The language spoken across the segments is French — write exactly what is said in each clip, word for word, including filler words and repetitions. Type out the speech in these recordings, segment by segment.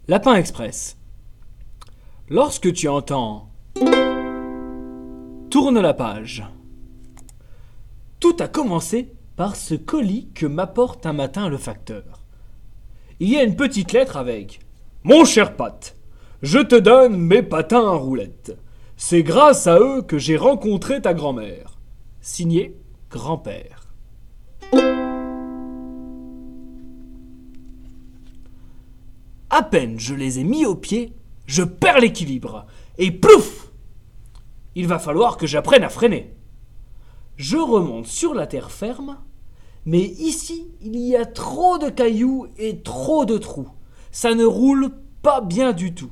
Lapin Express. Lorsque tu entends « Tourne la page », tout a commencé par ce colis que m'apporte un matin le facteur. Il y a une petite lettre avec « Mon cher Pat, je te donne mes patins à roulettes. C'est grâce à eux que j'ai rencontré ta grand-mère. » Signé Grand-père. À peine je les ai mis au pied, je perds l'équilibre et plouf! Il va falloir que j'apprenne à freiner. Je remonte sur la terre ferme, mais ici il y a trop de cailloux et trop de trous. Ça ne roule pas bien du tout.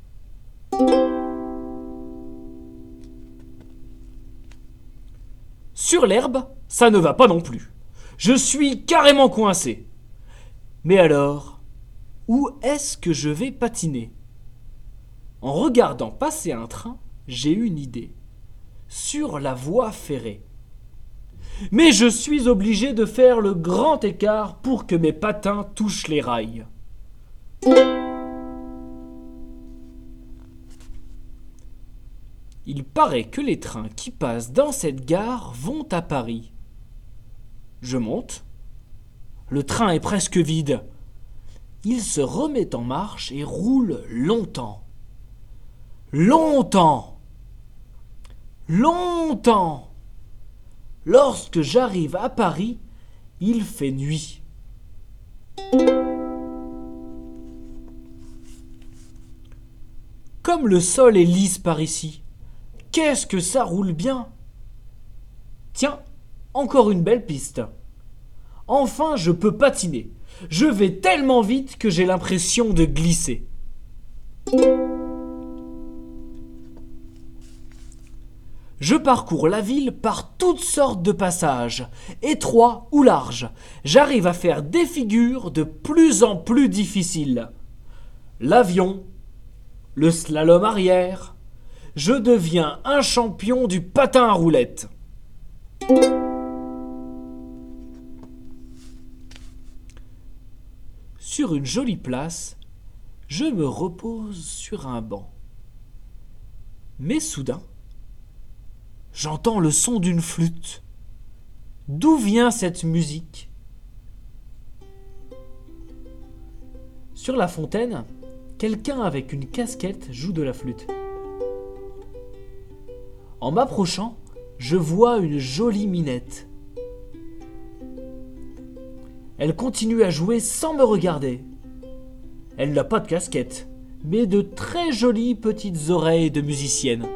Sur l'herbe, ça ne va pas non plus. Je suis carrément coincé. Mais alors, où est-ce que je vais patiner ? En regardant passer un train, j'ai une idée. Sur la voie ferrée. Mais je suis obligé de faire le grand écart pour que mes patins touchent les rails. Il paraît que les trains qui passent dans cette gare vont à Paris. Je monte. Le train est presque vide. Il se remet en marche et roule longtemps. Longtemps. Longtemps. Lorsque j'arrive à Paris, il fait nuit. Comme le sol est lisse par ici, qu'est-ce que ça roule bien! Tiens, encore une belle piste. Enfin, je peux patiner. Je vais tellement vite que j'ai l'impression de glisser. Je parcours la ville par toutes sortes de passages, étroits ou larges. J'arrive à faire des figures de plus en plus difficiles. L'avion, le slalom arrière. Je deviens un champion du patin à roulettes. Sur une jolie place, je me repose sur un banc. Mais soudain, j'entends le son d'une flûte. D'où vient cette musique ? Sur la fontaine, quelqu'un avec une casquette joue de la flûte. En m'approchant, je vois une jolie minette. Elle continue à jouer sans me regarder. Elle n'a pas de casquette, mais de très jolies petites oreilles de musicienne.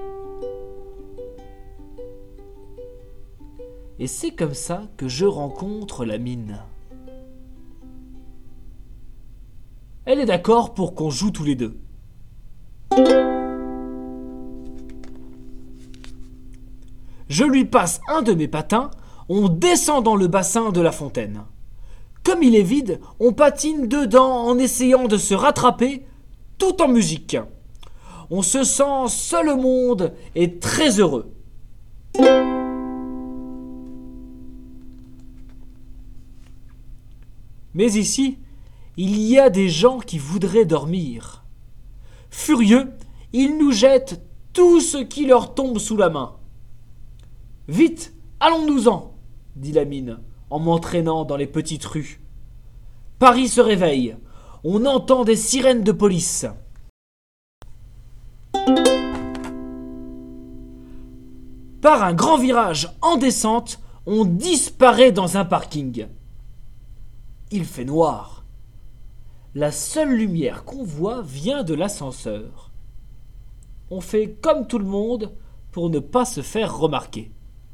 Et c'est comme ça que je rencontre la mine. Elle est d'accord pour qu'on joue tous les deux. Je lui passe un de mes patins, on descend dans le bassin de la fontaine. Comme il est vide, on patine dedans en essayant de se rattraper, tout en musique. On se sent seul au monde et très heureux. Mais ici, il y a des gens qui voudraient dormir. Furieux, ils nous jettent tout ce qui leur tombe sous la main. « Vite, allons-nous-en » dit la mine, en m'entraînant dans les petites rues. Paris se réveille. On entend des sirènes de police. Par un grand virage en descente, on disparaît dans un parking. Il fait noir. La seule lumière qu'on voit vient de l'ascenseur. On fait comme tout le monde pour ne pas se faire remarquer.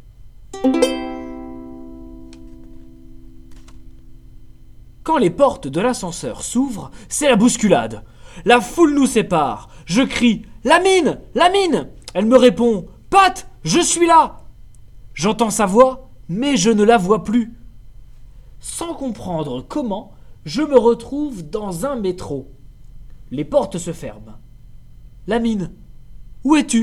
Quand les portes de l'ascenseur s'ouvrent, c'est la bousculade. La foule nous sépare. Je crie « La mine ! La mine !» Elle me répond « Pat, je suis là !» J'entends sa voix, mais je ne la vois plus. Sans comprendre comment, je me retrouve dans un métro. Les portes se ferment. « La mine, où es-tu ?»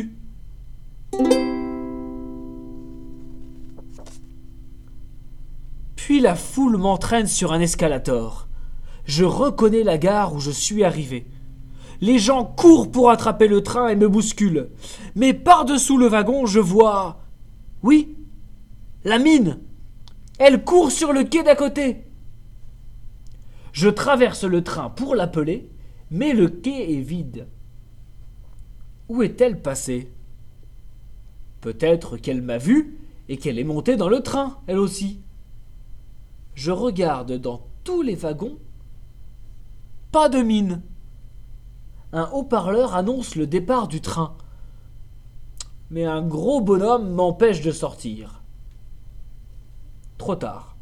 Puis la foule m'entraîne sur un escalator. Je reconnais la gare où je suis arrivé. Les gens courent pour attraper le train et me bousculent. Mais par-dessous le wagon, je vois... Oui, la mine. Elle court sur le quai d'à côté. Je traverse le train pour l'appeler, mais le quai est vide. Où est-elle passée? Peut-être qu'elle m'a vu et qu'elle est montée dans le train, elle aussi. Je regarde dans tous les wagons. Pas de mine. Un haut-parleur annonce le départ du train. Mais un gros bonhomme m'empêche de sortir. Trop tard.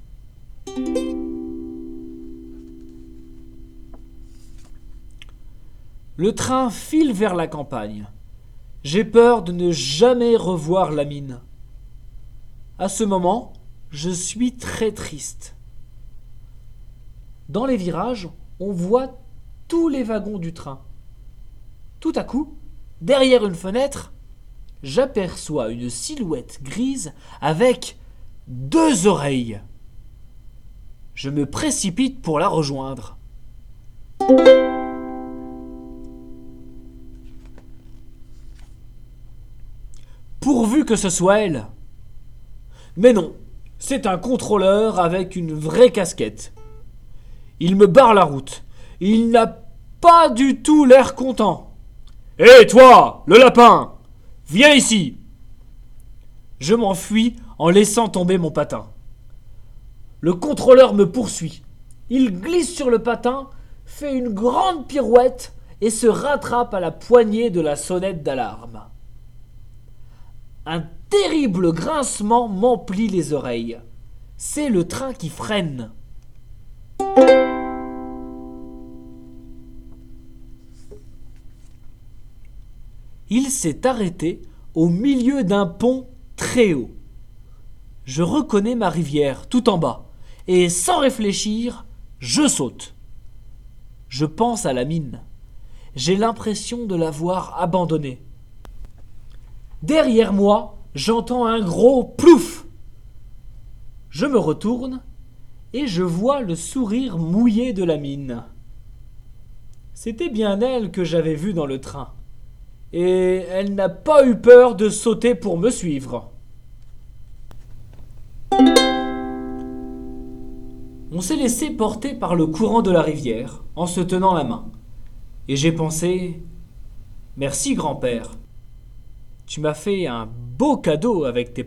Le train file vers la campagne. J'ai peur de ne jamais revoir la mine. À ce moment, je suis très triste. Dans les virages, on voit tous les wagons du train. Tout à coup, derrière une fenêtre, j'aperçois une silhouette grise avec deux oreilles. Je me précipite pour la rejoindre. Pourvu que ce soit elle. Mais non, c'est un contrôleur avec une vraie casquette. Il me barre la route. Il n'a pas du tout l'air content. « Hé, toi, le lapin, viens ici !» Je m'enfuis en laissant tomber mon patin. Le contrôleur me poursuit. Il glisse sur le patin, fait une grande pirouette et se rattrape à la poignée de la sonnette d'alarme. Un terrible grincement m'emplit les oreilles. C'est le train qui freine. Il s'est arrêté au milieu d'un pont très haut. Je reconnais ma rivière tout en bas et sans réfléchir, je saute. Je pense à la mine. J'ai l'impression de l'avoir abandonnée. Derrière moi, j'entends un gros plouf. Je me retourne et je vois le sourire mouillé de la mine. C'était bien elle que j'avais vue dans le train. Et elle n'a pas eu peur de sauter pour me suivre. On s'est laissé porter par le courant de la rivière en se tenant la main. Et j'ai pensé « Merci grand-père, tu m'as fait un beau cadeau avec tes patins. »